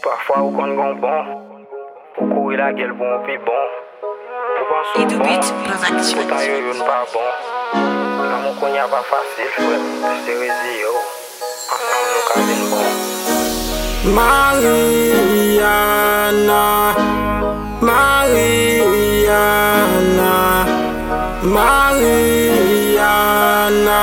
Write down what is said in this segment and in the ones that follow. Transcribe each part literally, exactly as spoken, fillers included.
Parfois ou kon gon bon, ou courir la gueule bon puis bon. Ou pense Et du bon, but, production. pourtant yo yon pas bon. Quand mon konya pas facile, frère, c'est résio. Ensemble nous caden bon. Mariana, Mariana, Mariana,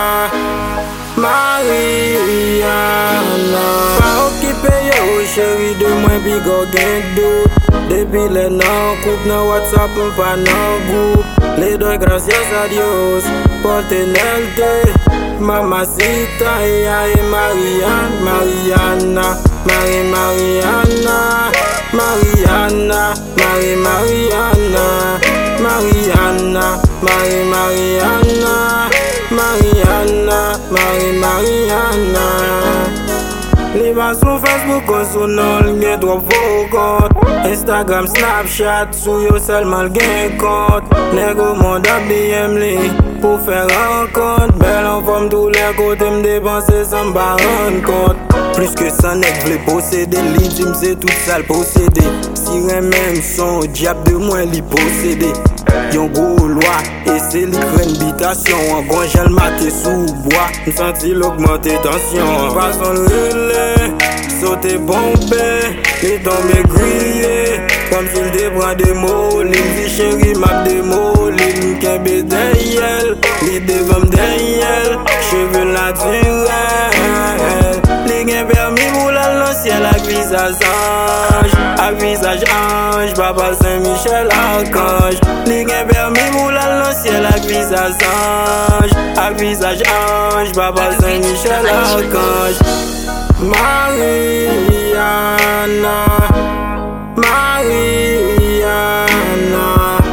Mariana. Pas occupé yo chéri de moi bigo gen doute. Depuis les non coupe no WhatsApp pas no groupe. Les doy gracias a Dios por tenerte. Mamacita ella es Mariana, Mariana, Mari Mariana, Mariana, Mari Mariana, Mariana, Mari Mariana, Mariana, Mari Mariana. Li va sur Facebook kon sou non li gen trop faux compte. Instagram, Snapchat, sou yo seulement gen compte. Nego monde a B M li pour faire rencontre. Belle en forme tous les côtés, m'dépenser sans m'ba rendre compte. Plus que ça nèg vle posséder, li di m'se tout sale posséder. Si même son diable de moi li posséder. Yon gros loi, et c'est li kren bitation. En gon gel maté sous bois, m'senti l'augmenter tension. Façon relais, sauter bombé, li tombe grillé. Comme s'il te prend des mots, li m'di chéri m'a démoli. M'kembe deyel, li devant deyel, cheveux naturels. Li gen permis pour la ciel ak visage ange, ak visage ange, Papa Saint-Michel Archange. Li gen permis pour la ciel ak visage ange, ak visage ange, Papa Saint-Michel Archange. Mariana, Mariana,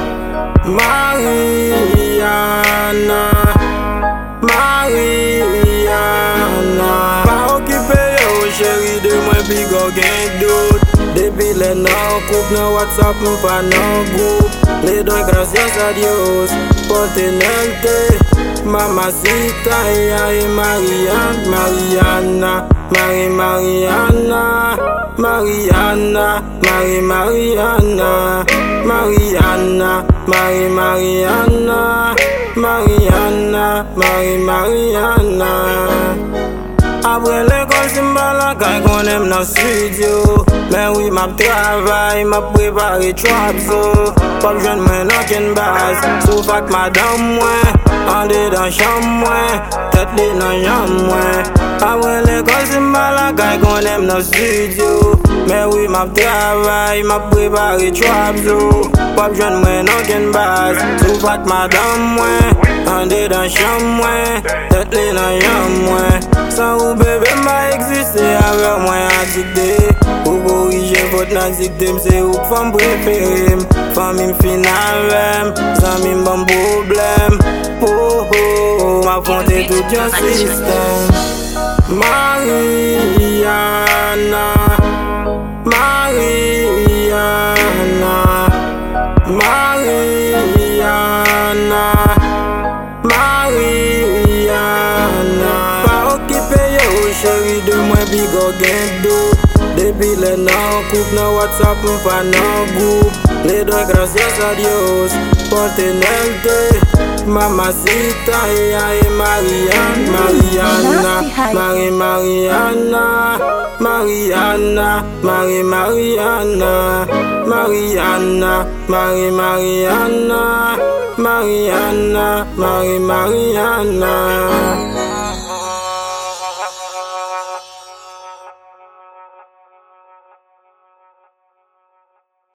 Mariana, Mariana. Pas occupé yo chéri de moi bigo gen doute. Depuis les non coupe no WhatsApp pas no groupe. Les doy gracias a Dios por tenerte. Mamacita ella es Mariana, Mariana, Mari Mariana, Mariana, Mari Mariana, Mariana, Mari Mariana, Mariana, Mari Mariana. Après l'école, c'est m'bala kay qu'on aime dans studio. Mais oui, m'a travail, m'a préparé trap so. Pas besoin de moi dans ken base. Sauf que madame moi, en dedans chambre moi, tête li dans jambe moi. Après l'école, c'est m'bala kay qu'on aime dans studio. Mais oui, m'a travail, m'a préparé trap so. Pas besoin de moi dans ken base. Sauf que madame moi, en dedans chambre moi, tête li dans jambe moi. Sans ou bébé m'a existé avec moi addicté. Pour corriger votre addicté, c'est ou femme préférée. Famille finale, sans même bon problème. Oh oh, m'a fondé tout un système. Mariana, Mariana, Mariana, Mariana. Pas occupé yo chéri de moi bigo gen doute. Depuis les non coupe no WhatsApp pas no groupe. Les doy gracias a Dios por tenerte. Mamacita ella es Mariana, Mariana, Mari Mariana, Mariana, Mari Mariana, Mariana, Mari Mariana, Mariana, Mari Mariana.